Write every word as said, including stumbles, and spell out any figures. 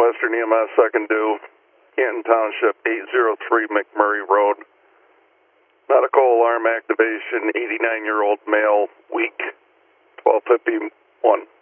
Western E M S, second due, Canton Township, eight oh three McMurray Road. Medical alarm activation, eighty-nine-year-old male, weak, twelve fifty-one.